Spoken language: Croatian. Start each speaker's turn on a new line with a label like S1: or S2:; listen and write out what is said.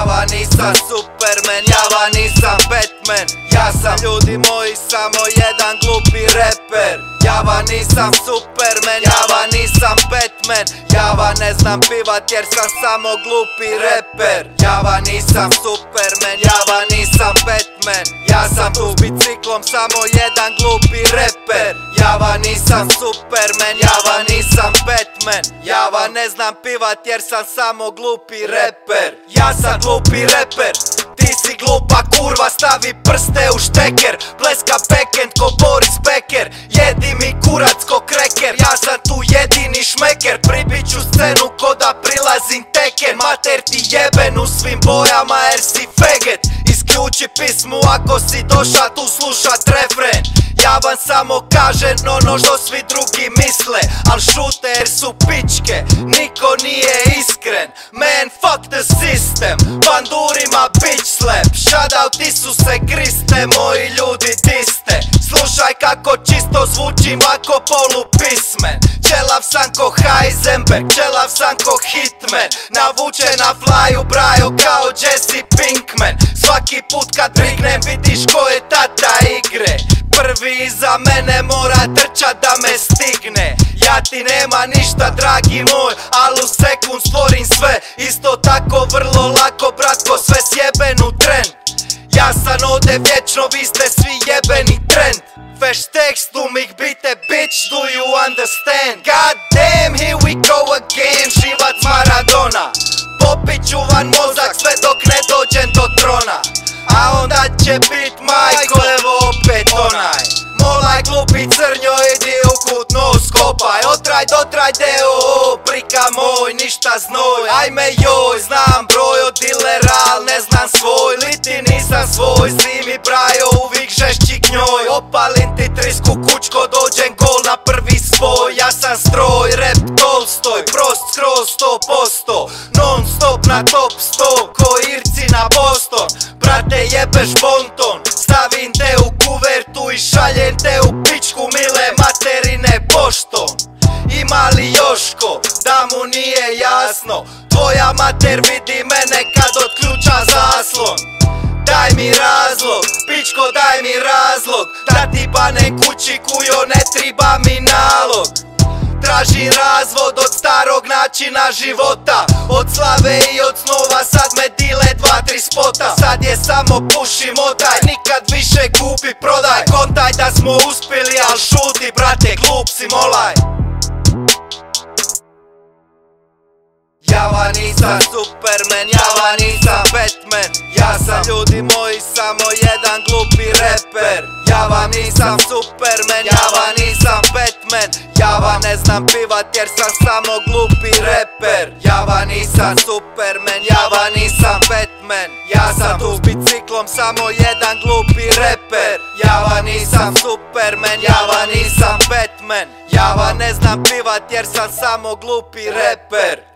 S1: Java nisam Superman, Java nisam Batman. Ja sam, ljudi moji, samo jedan glupi reper. Java nisam Superman, Java nisam Batman. Java ne znam pivat jer sam samo glupi reper. Java nisam Superman, Java nisam Batman. Ja sam tu s biciklom samo jedan glupi reper. Java nisam Superman, Java nisam Batman. Java ne znam pivat jer sam samo glupi reper. Ja sam glupi reper, ti si glupa kurva, stavi prste u šteker. Pleska backend ko Boris Becker, jedi mi kurac ko kreker. Ja sam tu jedini šmeker, pribit ću scenu ko da prilazim Teken. Mater ti jeben u svim bojama jer si feget. Isključi pismu ako si doša tu slušat refren. Ja vam samo kažem ono što svi drugi misle, al šute jer su pičke, niko nije iskren. Man fuck the system, bandurima bitch slap. Shoutout Isuse Kriste, moji ljudi diste. Slušaj kako čisto zvučim ako polupismen. Čelav sam ko Heisenberg, čelav sam ko Hitman. Navučen na flyu brajo kao Jesse Pinkman. Svaki put kad drignem vidiš ko je tata igre. Prvi iza mene mora trčat da me stigne. Ja ti nema ništa dragi moj, al u sekund stvorim sve. Isto tako vrlo lako bratko, sve sjeben u trend. Ja sam ovdje vječno, vi ste svi jebeni trend. Veš tekstu mig bite bitch, do you understand? God damn, here we go again, živac Maradona. Popit ću van mozak sve dok ne dođem do trona. A onda će bit majko, evo opet onaj. Molaj glupi crnjo, idi u kut nos kopaj. Otraj dotraj deo, brika moj, ništa znoj. Ajme joj, znam broj od dilera, al ne znam svoj. Liti nisam svoj, si mi brajo uvijek žešći gnjoj. Opalim ti trisku kućko, dođem gol na prvi svoj. Ja sam stroj, rap Tolstoj, prost skroz 100%. Non stop na top 100, ko Irci na Boston. Brate jebeš bonton, stavim te u kuvertu i šaljem te u pičku mile materine poštom. Ima li Joško, da mu nije jasno? Tvoja mater vidi mene kad otključa zaslon. Daj mi razlog, pičko daj mi razlog, da ti banem kući kujo, ne triba mi nalog. Tražim razvod od starog načina života, od slave i od snova, sad me dile 2-3 spota. Sad je samo puši motaj, nikad više kupi prodaj. Kontaj da smo uspjeli, al šuti brate, glup si molaj. Java nisam Superman, Java nisam Batman. Ja sam, ljudi moji, samo jedan glupi reper. Java nisam Superman, Java nisam Batman. Java ne znam pivat jer sam samo glupi reper. Java nisam Superman, Java nisam Batman. Ja sam tu s biciklom samo jedan glupi reper. Java nisam Superman, Java nisam Batman. Java ne znam pivat jer sam samo glupi reper.